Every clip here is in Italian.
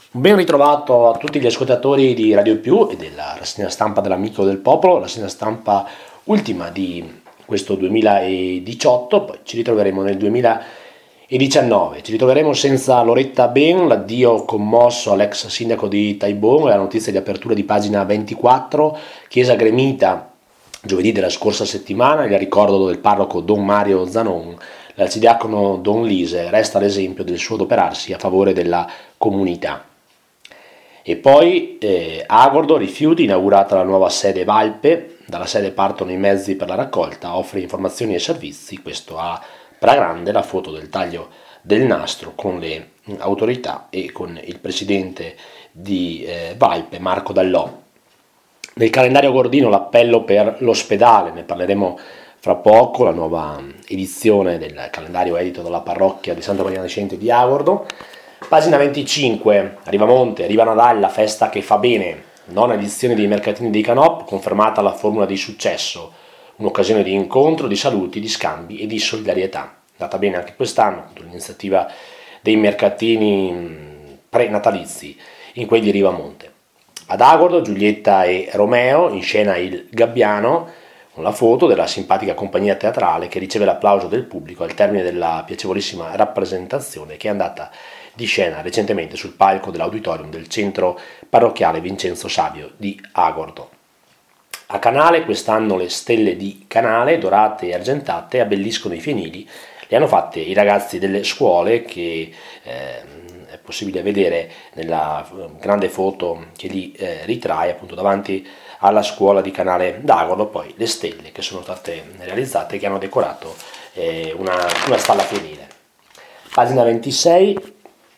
Ben ritrovato a tutti gli ascoltatori di Radio Più e della rassegna stampa dell'Amico del Popolo, la rassegna stampa ultima di questo 2018, poi ci ritroveremo nel 2019, ci ritroveremo senza Loretta Ben, l'addio commosso all'ex sindaco di Taibong, la notizia di apertura di pagina 24, chiesa gremita giovedì della scorsa settimana, il ricordo del parroco Don Mario Zanon, l'arcidiacono Don Lise resta l'esempio del suo adoperarsi a favore della comunità. E poi Agordo rifiuti, inaugurata la nuova sede Valpe, dalla sede partono i mezzi per la raccolta, offre informazioni e servizi, questo a Pragrande, la foto del taglio del nastro con le autorità e con il presidente di Valpe, Marco Dallò. Nel calendario Gordino l'appello per l'ospedale, ne parleremo fra poco, la nuova edizione del calendario edito dalla parrocchia di Santa Maria Nascente di Agordo. Pagina 25, Rivamonte, arriva Nadal, la festa che fa bene, nona edizione dei mercatini dei Canop, confermata la formula di successo, un'occasione di incontro, di saluti, di scambi e di solidarietà. È andata bene anche quest'anno, l'iniziativa dei mercatini pre-natalizi in quelli di Rivamonte. Ad Agordo, Giulietta e Romeo, in scena il Gabbiano, con la foto della simpatica compagnia teatrale che riceve l'applauso del pubblico al termine della piacevolissima rappresentazione che è andata di scena recentemente sul palco dell'auditorium del centro parrocchiale Vincenzo Savio di Agordo. A Canale quest'anno le stelle di Canale, dorate e argentate, abbelliscono i fienili, le hanno fatte i ragazzi delle scuole che è possibile vedere nella grande foto che li ritrae appunto davanti alla scuola di Canale d'Agordo, poi le stelle che sono state realizzate e che hanno decorato una stalla fienile. Pagina 26,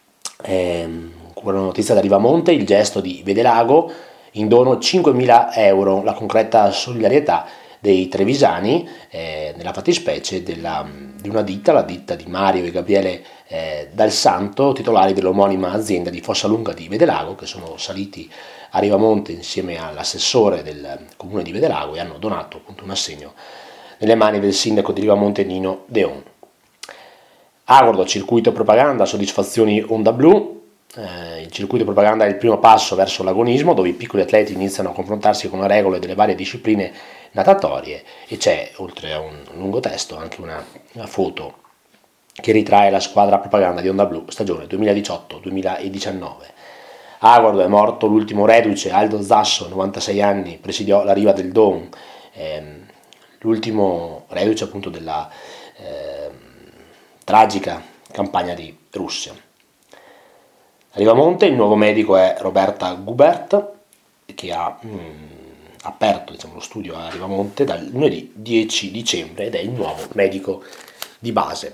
una notizia da Rivamonte, il gesto di Vedelago, in dono 5.000 euro, la concreta solidarietà dei trevisani, nella fattispecie di una ditta, la ditta di Mario e Gabriele Dal Santo, titolari dell'omonima azienda di Fossalunga di Vedelago, che sono saliti a Rivamonte insieme all'assessore del comune di Vedelago e hanno donato appunto un assegno nelle mani del sindaco di Rivamonte Nino Deon. Agordo, circuito propaganda, soddisfazioni Onda Blu. Il circuito propaganda è il primo passo verso l'agonismo, dove i piccoli atleti iniziano a confrontarsi con le regole delle varie discipline natatorie e c'è, oltre a un lungo testo, anche una foto che ritrae la squadra propaganda di Onda Blu stagione 2018-2019. Agordo è morto l'ultimo reduce, Aldo Zasso, 96 anni, presidiò la riva del Don, l'ultimo reduce appunto della tragica campagna di Russia. A Rivamonte il nuovo medico è Roberta Gubert, che ha aperto lo studio a Rivamonte dal lunedì 10 dicembre ed è il nuovo medico di base.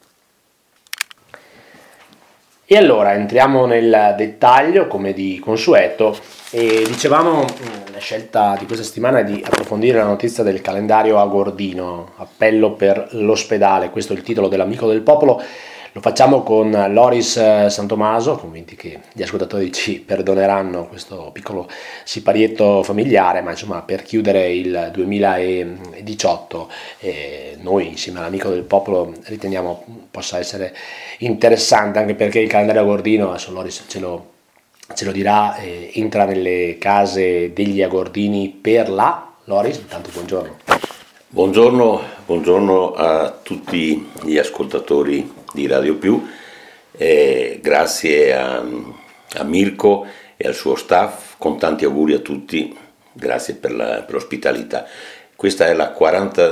E allora entriamo nel dettaglio come di consueto e dicevamo la scelta di questa settimana è di approfondire la notizia del calendario agordino, appello per l'ospedale, questo è il titolo dell'Amico del Popolo. Lo facciamo con Loris Santomaso, convinti che gli ascoltatori ci perdoneranno questo piccolo siparietto familiare, ma insomma per chiudere il 2018 noi insieme all'Amico del Popolo riteniamo possa essere interessante, anche perché il calendario agordino, adesso Loris ce lo dirà, entra nelle case degli agordini per Loris, intanto buongiorno. Buongiorno a tutti gli ascoltatori di Radio Più, grazie a Mirko e al suo staff, con tanti auguri a tutti, grazie per l'ospitalità. Questa è la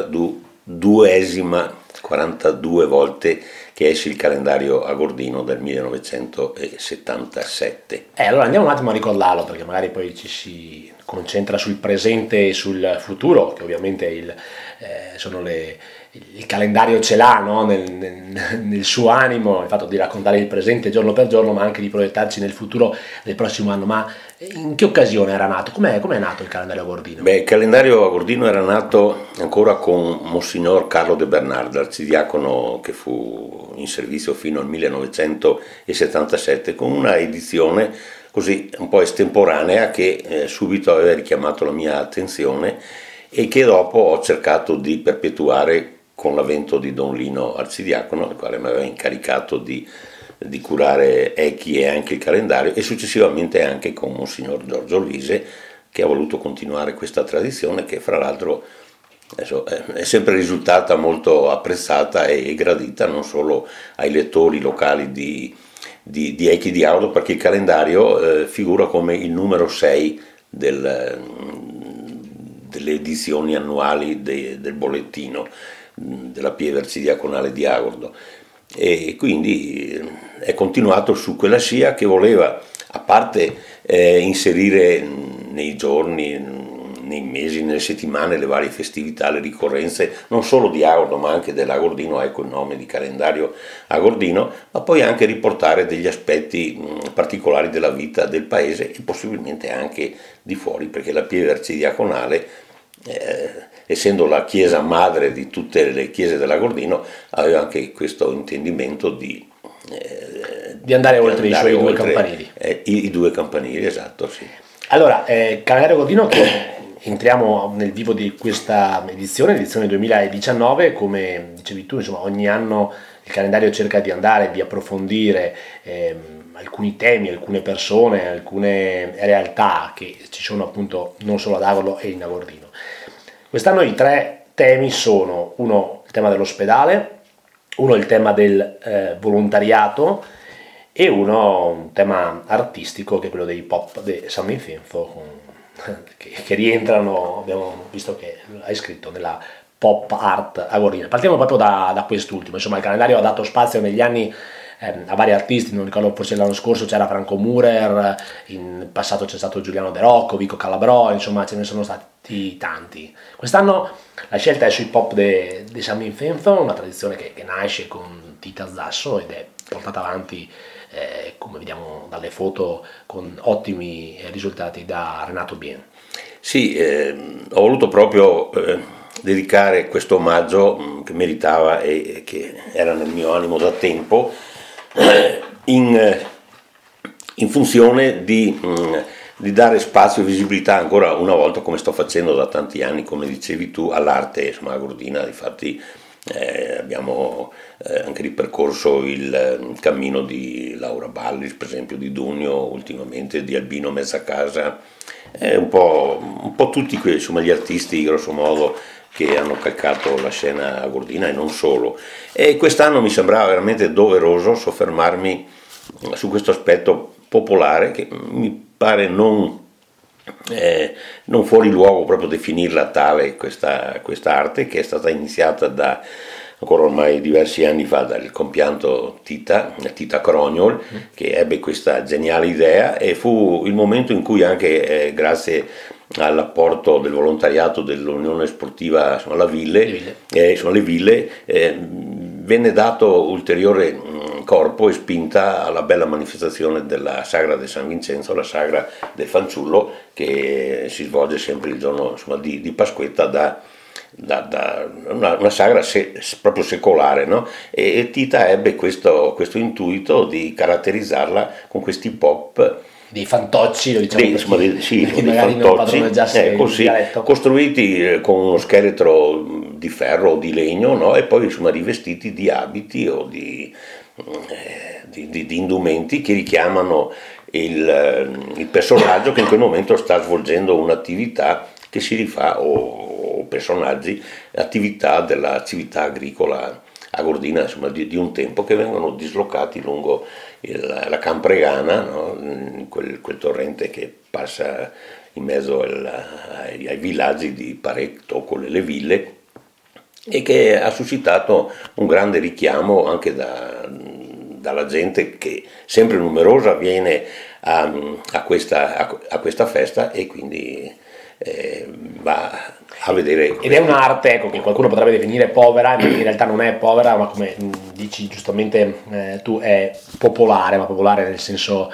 42 volte che esce il calendario agordino del 1977. Allora andiamo un attimo a ricordarlo, perché magari poi ci si concentra sul presente e sul futuro, che ovviamente il calendario ce l'ha, no? nel suo animo, il fatto di raccontare il presente giorno per giorno, ma anche di proiettarci nel futuro del prossimo anno. Ma in che occasione era nato? Com'è nato il calendario agordino? Il calendario agordino era nato ancora con Monsignor Carlo De Bernard, arcidiacono che fu in servizio fino al 1977, con una edizione così un po' estemporanea che subito aveva richiamato la mia attenzione e che dopo ho cercato di perpetuare con l'avvento di Don Lino arcidiacono, il quale mi aveva incaricato di di curare Echi e anche il calendario, e successivamente anche con Monsignor Giorgio Lise, che ha voluto continuare questa tradizione, che fra l'altro adesso è sempre risultata molto apprezzata e gradita non solo ai lettori locali di Echi di Audo, perché il calendario figura come il numero 6 delle edizioni annuali del bollettino della Pieve Arcidiaconale di Agordo, e quindi è continuato su quella scia che voleva, a parte inserire nei giorni, nei mesi, nelle settimane, le varie festività, le ricorrenze, non solo di Agordo ma anche dell'Agordino, ecco il nome di calendario Agordino, ma poi anche riportare degli aspetti particolari della vita del paese e possibilmente anche di fuori, perché la Pieve Arcidiaconale, essendo la chiesa madre di tutte le chiese dell'Agordino, aveva anche questo intendimento di andare oltre i suoi due campanili. I due campanili, esatto, sì. Allora, calendario Agordino, che entriamo nel vivo di questa edizione 2019, come dicevi tu, insomma, ogni anno il calendario cerca di andare, di approfondire alcuni temi, alcune persone, alcune realtà che ci sono appunto non solo ad Agordo e in Agordino. Quest'anno i 3 temi sono: uno il tema dell'ospedale, uno il tema del volontariato e uno un tema artistico, che è quello dei pop di San Vincenzo, che rientrano, abbiamo visto che hai scritto, nella pop art agordina. Partiamo proprio da quest'ultimo. Insomma, il calendario ha dato spazio negli anni a vari artisti, non ricordo, forse l'anno scorso c'era Franco Murer, in passato c'è stato Giuliano De Rocco, Vico Calabrò, insomma ce ne sono stati tanti. Quest'anno la scelta è sui pop di San Vincenzo, una tradizione che nasce con Tita Zasso ed è portata avanti, come vediamo dalle foto, con ottimi risultati da Renato Bien. Sì, ho voluto proprio dedicare questo omaggio che meritava e che era nel mio animo da tempo, in funzione di dare spazio e visibilità ancora una volta, come sto facendo da tanti anni, come dicevi tu, all'arte, insomma, agordina. Difatti abbiamo anche ripercorso il cammino di Laura Ballis, per esempio, di Dunio, ultimamente di Albino Mezzacasa, un po' tutti insomma, gli artisti grosso modo che hanno calcato la scena agordina e non solo. E quest'anno mi sembrava veramente doveroso soffermarmi su questo aspetto popolare, che mi pare non fuori luogo proprio definirla tale, questa arte, che è stata iniziata da ancora ormai diversi anni fa dal compianto Tita Crognol, che ebbe questa geniale idea, e fu il momento in cui anche grazie all'apporto del volontariato dell'Unione Sportiva, insomma, le Ville, venne dato ulteriore corpo e spinta alla bella manifestazione della Sagra di San Vincenzo, la Sagra del Fanciullo, che si svolge sempre il giorno, insomma, di Pasquetta, da una sagra proprio secolare, no? E Tita ebbe questo intuito di caratterizzarla con questi pop, dei fantocci, lo diciamo, insomma, dei fantocci, costruiti con uno scheletro di ferro o di legno, no? E poi insomma rivestiti di abiti o di indumenti che richiamano il personaggio che in quel momento sta svolgendo un'attività che si rifà, o personaggi, attività della civiltà agricola agordina, insomma, di un tempo, che vengono dislocati lungo la Campregana, no? quel torrente che passa in mezzo ai villaggi di Parecto con le ville, e che ha suscitato un grande richiamo anche dalla gente, che sempre numerosa viene a questa festa, e quindi va a vedere. Ed è un'arte, ecco, che qualcuno potrebbe definire povera, ma in realtà non è povera, ma come dici giustamente tu, è popolare, ma popolare nel senso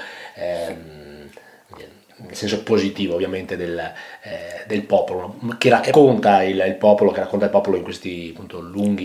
positivo, ovviamente, del popolo, che racconta il popolo, in questi appunto lunghi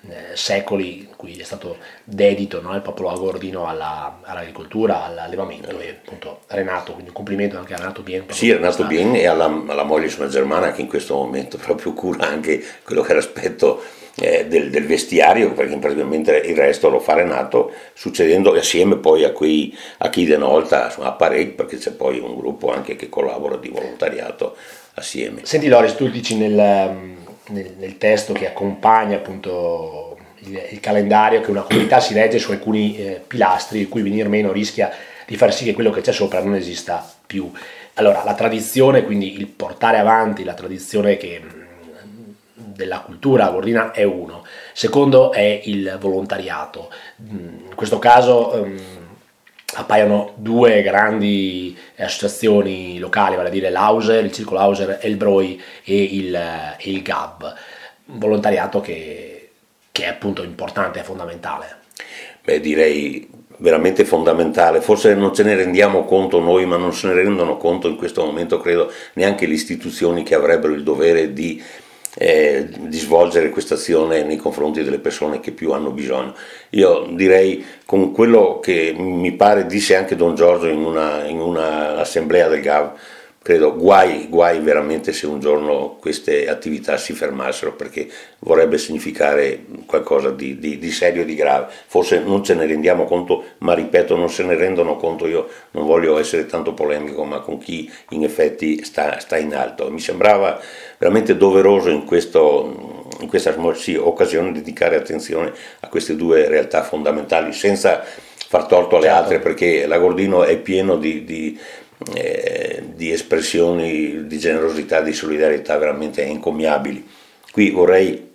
secoli in cui è stato dedito, no, il popolo agordino all'agricoltura, all'allevamento, e appunto Renato, quindi un complimento anche a Renato Bien. Sì, Renato Bien, e alla moglie sua germana, che in questo momento proprio cura anche quello che è l'aspetto del vestiario, perché praticamente il resto lo fa Renato, succedendo assieme poi a chi denolta, insomma, a parecchi, perché c'è poi un gruppo anche che collabora di volontariato assieme. Senti Loris, tu dici nel testo che accompagna appunto il calendario che una comunità si regge su alcuni pilastri, il cui venir meno rischia di far sì che quello che c'è sopra non esista più. Allora, la tradizione, quindi il portare avanti la tradizione della cultura agordina è uno, secondo è il volontariato. In questo caso appaiono due grandi associazioni locali, vale a dire l'Auser, il Circolo Auser Elbroi e il GAB, un volontariato che è appunto importante, è fondamentale. Beh, direi veramente fondamentale, forse non ce ne rendiamo conto noi, ma non se ne rendono conto in questo momento, credo, neanche le istituzioni che avrebbero il dovere di svolgere questa azione nei confronti delle persone che più hanno bisogno. Io direi, con quello che mi pare disse anche Don Giorgio in una assemblea del GAV, credo guai veramente se un giorno queste attività si fermassero, perché vorrebbe significare qualcosa di serio e di grave. Forse non ce ne rendiamo conto, ma ripeto, non se ne rendono conto. Io non voglio essere tanto polemico, ma con chi in effetti sta in alto. Mi sembrava veramente doveroso in questa occasione dedicare attenzione a queste due realtà fondamentali, senza far torto alle altre, perché l'Agordino è pieno di espressioni di generosità, di solidarietà veramente encomiabili. Qui vorrei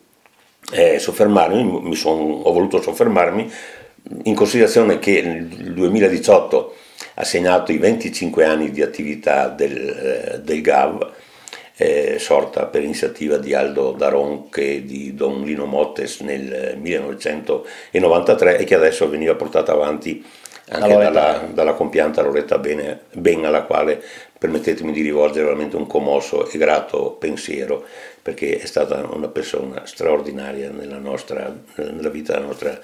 ho voluto soffermarmi in considerazione che il 2018 ha segnato i 25 anni di attività del GAV, sorta per iniziativa di Aldo Daronche e di Don Lino Mottes nel 1993, e che adesso veniva portata avanti anche dalla compianta Loretta Ben, alla quale permettetemi di rivolgere veramente un commosso e grato pensiero, perché è stata una persona straordinaria nella vita della nostra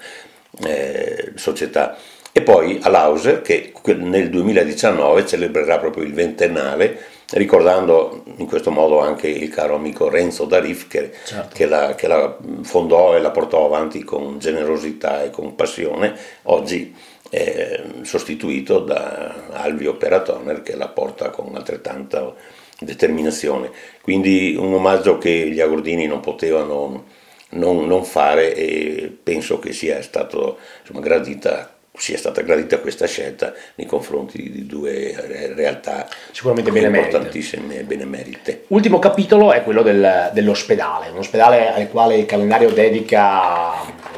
società. E poi all'Auser, che nel 2019 celebrerà proprio il ventennale, ricordando in questo modo anche il caro amico Renzo Darif, che la fondò e la portò avanti con generosità e con passione, oggi sostituito da Alvio Peratoner, che la porta con altrettanta determinazione. Quindi un omaggio che gli agordini non potevano non fare, e penso che sia stata gradita questa scelta nei confronti di due realtà sicuramente importantissime e benemerite. Ultimo capitolo è quello dell'ospedale, un ospedale al quale il calendario dedica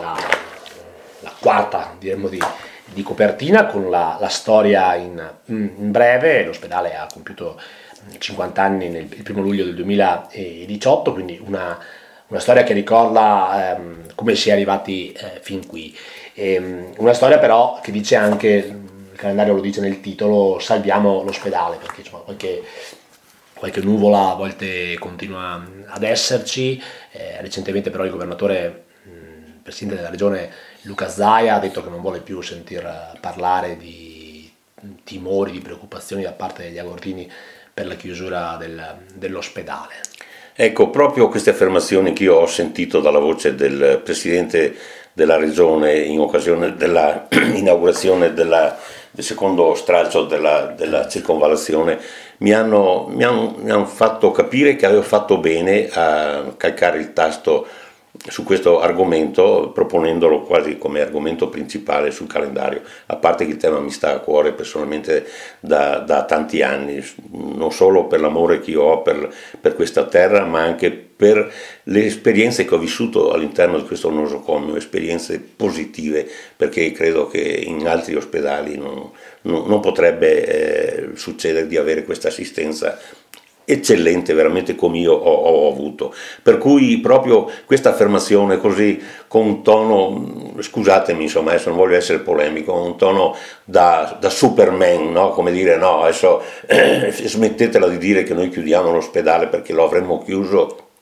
la quarta, diremmo, di copertina, con la storia in breve. L'ospedale ha compiuto 50 anni il 1 luglio del 2018, quindi una storia che ricorda come si è arrivati fin qui. Una storia però che dice anche, il calendario lo dice nel titolo, salviamo l'ospedale, perché insomma, qualche nuvola a volte continua ad esserci. Recentemente però il governatore, presidente della regione Luca Zaia, ha detto che non vuole più sentir parlare di timori, di preoccupazioni da parte degli agordini per la chiusura dell'ospedale. Ecco, proprio queste affermazioni che io ho sentito dalla voce del presidente della regione in occasione della inaugurazione del secondo stralcio della circonvallazione mi hanno fatto capire che avevo fatto bene a calcare il tasto su questo argomento, proponendolo quasi come argomento principale sul calendario, a parte che il tema mi sta a cuore personalmente da tanti anni, non solo per l'amore che io ho per questa terra, ma anche per le esperienze che ho vissuto all'interno di questo nosocomio, esperienze positive, perché credo che in altri ospedali non potrebbe succedere di avere questa assistenza eccellente, veramente, come io ho avuto. Per cui proprio questa affermazione così, con un tono, scusatemi, insomma, adesso non voglio essere polemico, un tono da Superman, no? Come dire, no, adesso smettetela di dire che noi chiudiamo l'ospedale perché lo avremmo chiuso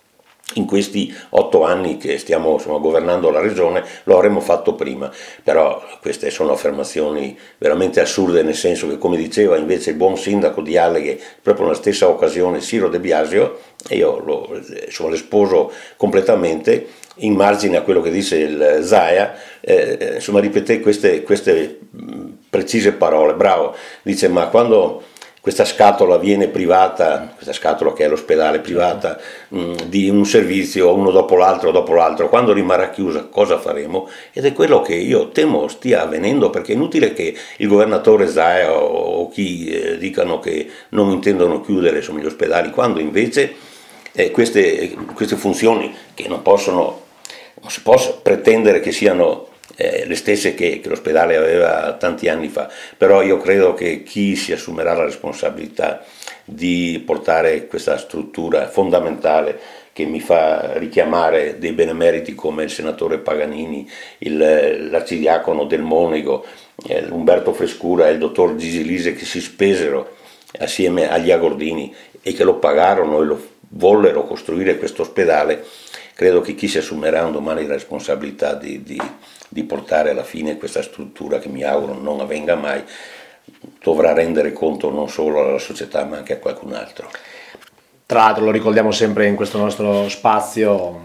in questi 8 anni che stiamo governando la regione lo avremmo fatto prima, però queste sono affermazioni veramente assurde, nel senso che, come diceva invece il buon sindaco di Alleghe proprio nella stessa occasione, Ciro De Biasio, e io le sposo completamente, in margine a quello che dice il Zaia, ripeté queste precise parole. Bravo, dice: ma quando questa scatola viene privata, questa scatola che è l'ospedale privata, di un servizio uno dopo l'altro, quando rimarrà chiusa cosa faremo? Ed è quello che io temo stia avvenendo, perché è inutile che il governatore Zaia o chi dicano che non intendono chiudere gli ospedali, quando invece queste funzioni che non si può pretendere che siano le stesse che l'ospedale aveva tanti anni fa, però io credo che chi si assumerà la responsabilità di portare questa struttura fondamentale, che mi fa richiamare dei benemeriti come il senatore Paganini, l'arcidiacono Del Monego, Umberto Frescura e il dottor Gigi Lise, che si spesero assieme agli agordini e che lo pagarono e lo vollero costruire questo ospedale, credo che chi si assumerà un domani la responsabilità di portare alla fine questa struttura, che mi auguro non avvenga mai, dovrà rendere conto non solo alla società ma anche a qualcun altro. Tra l'altro lo ricordiamo sempre in questo nostro spazio,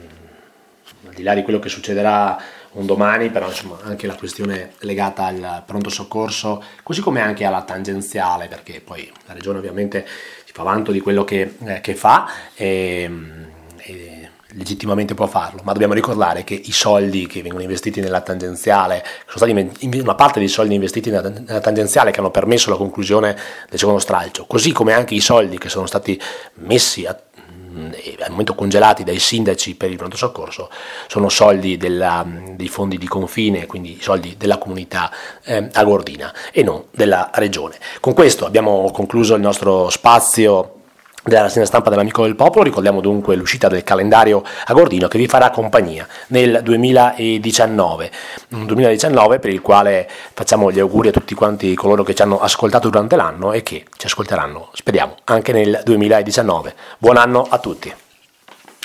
al di là di quello che succederà un domani, però insomma anche la questione legata al pronto soccorso, così come anche alla tangenziale, perché poi la regione ovviamente si fa vanto di quello che fa e legittimamente può farlo, ma dobbiamo ricordare che i soldi che vengono investiti nella tangenziale, sono stati una parte dei soldi investiti nella tangenziale che hanno permesso la conclusione del secondo stralcio, così come anche i soldi che sono stati messi al momento congelati dai sindaci per il pronto soccorso, sono soldi dei fondi di confine, quindi soldi della comunità agordina e non della regione. Con questo abbiamo concluso il nostro spazio della rassegna stampa dell'Amico del Popolo. Ricordiamo dunque l'uscita del calendario agordino che vi farà compagnia nel 2019, un 2019 per il quale facciamo gli auguri a tutti quanti coloro che ci hanno ascoltato durante l'anno e che ci ascolteranno, speriamo, anche nel 2019. Buon anno a tutti.